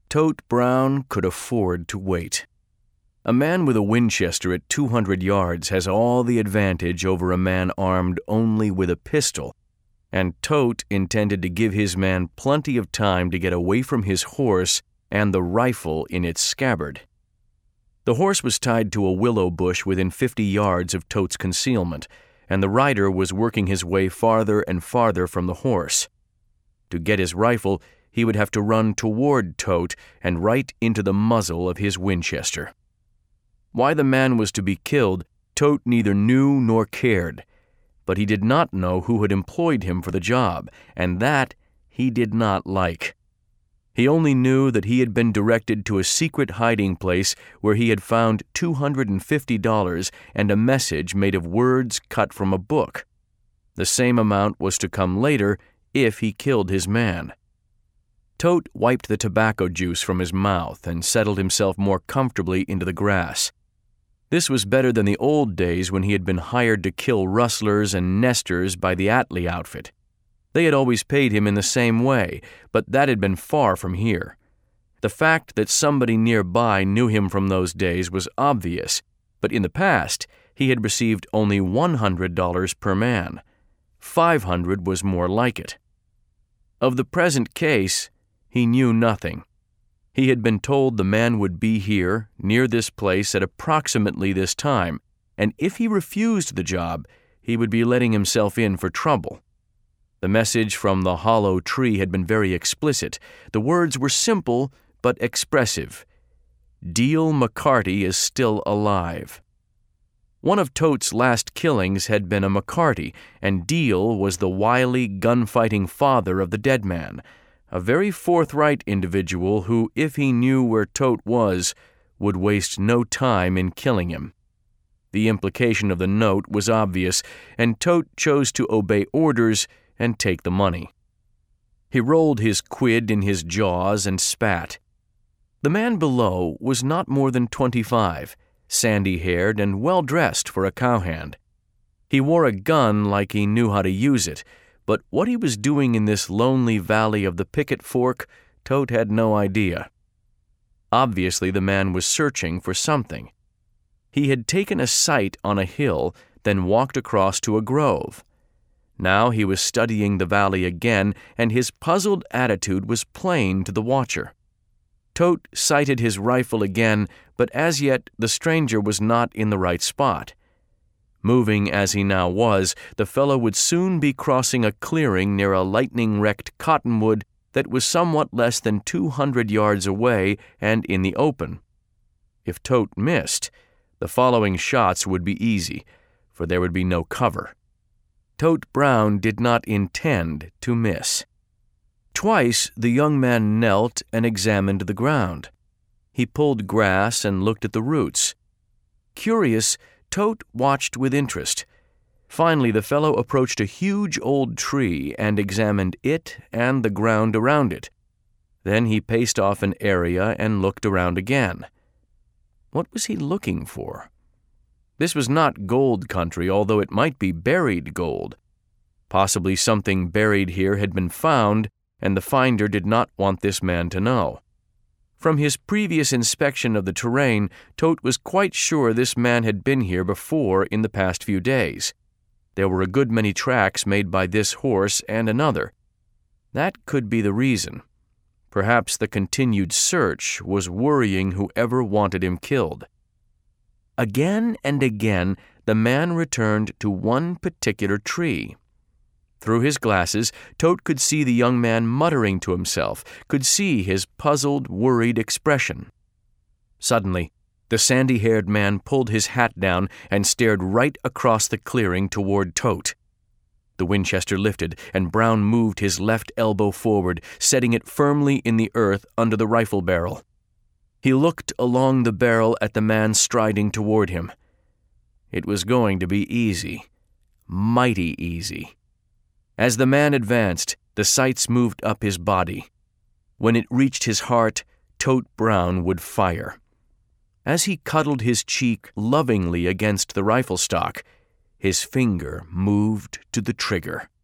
Tote Brown could afford to wait. A man with a Winchester at 200 yards has all the advantage over a man armed only with a pistol, and Tote intended to give his man plenty of time to get away from his horse and the rifle in its scabbard. The horse was tied to a willow bush within 50 yards of Tote's concealment, and the rider was working his way farther and farther from the horse. To get his rifle, he would have to run toward Tote and right into the muzzle of his Winchester. Why the man was to be killed, Tote neither knew nor cared, but he did not know who had employed him for the job, and that he did not like. He only knew that he had been directed to a secret hiding place where he had found $250 and a message made of words cut from a book. The same amount was to come later if he killed his man. Tote wiped the tobacco juice from his mouth and settled himself more comfortably into the grass. This was better than the old days when he had been hired to kill rustlers and nesters by the Atlee outfit. They had always paid him in the same way, but that had been far from here. The fact that somebody nearby knew him from those days was obvious, but in the past he had received only $100 per man. $500 was more like it. Of the present case, he knew nothing. He had been told the man would be here, near this place, at approximately this time, and if he refused the job, he would be letting himself in for trouble. The message from the hollow tree had been very explicit. The words were simple but expressive. Deal McCarty is still alive. One of Tote's last killings had been a McCarty, and Deal was the wily, gunfighting father of the dead man, a very forthright individual who, if he knew where Tote was, would waste no time in killing him. The implication of the note was obvious, and Tote chose to obey orders and take the money. He rolled his quid in his jaws and spat. The man below was not more than 25, sandy-haired and well-dressed for a cowhand. He wore a gun like he knew how to use it, but what he was doing in this lonely valley of the Picket Fork, Tote had no idea. Obviously, the man was searching for something. He had taken a sight on a hill, then walked across to a grove. Now he was studying the valley again, and his puzzled attitude was plain to the watcher. Tote sighted his rifle again, but as yet the stranger was not in the right spot. Moving as he now was, the fellow would soon be crossing a clearing near a lightning-wrecked cottonwood that was somewhat less than 200 yards away and in the open. If Tote missed, the following shots would be easy, for there would be no cover. Tote Brown did not intend to miss. Twice the young man knelt and examined the ground. He pulled grass and looked at the roots. Curious, Tote watched with interest. Finally, the fellow approached a huge old tree and examined it and the ground around it. Then he paced off an area and looked around again. What was he looking for? This was not gold country, although it might be buried gold. Possibly something buried here had been found, and the finder did not want this man to know. From his previous inspection of the terrain, Tote was quite sure this man had been here before in the past few days. There were a good many tracks made by this horse and another. That could be the reason. Perhaps the continued search was worrying whoever wanted him killed. Again and again, the man returned to one particular tree. Through his glasses, Tote could see the young man muttering to himself, could see his puzzled, worried expression. Suddenly, the sandy-haired man pulled his hat down and stared right across the clearing toward Tote. The Winchester lifted, and Brown moved his left elbow forward, setting it firmly in the earth under the rifle barrel. He looked along the barrel at the man striding toward him. It was going to be easy. Mighty easy. As the man advanced, the sights moved up his body. When it reached his heart, Tote Brown would fire. As he cuddled his cheek lovingly against the rifle stock, his finger moved to the trigger.